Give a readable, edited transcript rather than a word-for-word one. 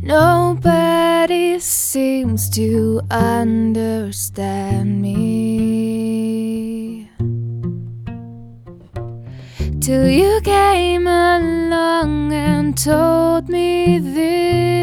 Nobody seems to understand me till you came along and told me this.